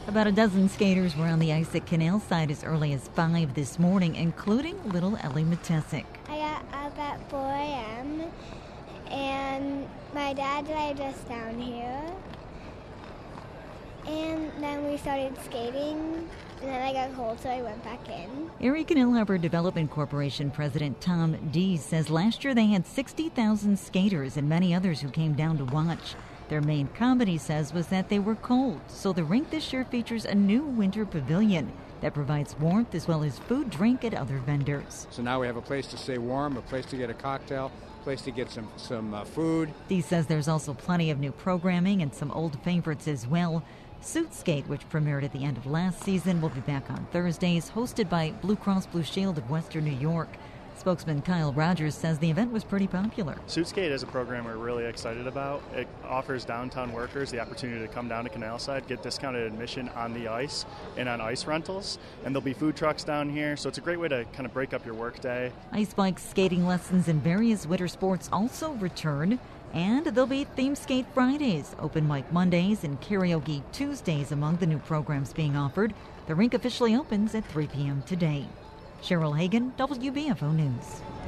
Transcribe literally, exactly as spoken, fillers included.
About a dozen skaters were on the ice at Canal Side as early as five this morning, including little Ellie Matesic. I got up at four a.m. and my dad drove us down here. And then we started skating, and then I got cold, so I went back in. Erie Canal Harbor Development Corporation President Tom Dees says last year they had sixty thousand skaters and many others who came down to watch. Their main comment, he says, was that they were cold, so the rink this year features a new winter pavilion that provides warmth as well as food, drink, and other vendors. So now we have a place to stay warm, a place to get a cocktail, a place to get some, some uh, food. Dees says there's also plenty of new programming and some old favorites as well. Suit Skate, which premiered at the end of last season, will be back on Thursdays, hosted by Blue Cross Blue Shield of Western New York. Spokesman Kyle Rogers says the event was pretty popular. Suit Skate is a program we're really excited about. It offers downtown workers the opportunity to come down to Canal Side, get discounted admission on the ice and on ice rentals. And there'll be food trucks down here, so it's a great way to kind of break up your work day. Ice bike skating lessons and various winter sports also return. And there'll be Theme Skate Fridays, Open Mic Mondays, and Karaoke Tuesdays among the new programs being offered. The rink officially opens at three p.m. today. Cheryl Hagan, W B F O News.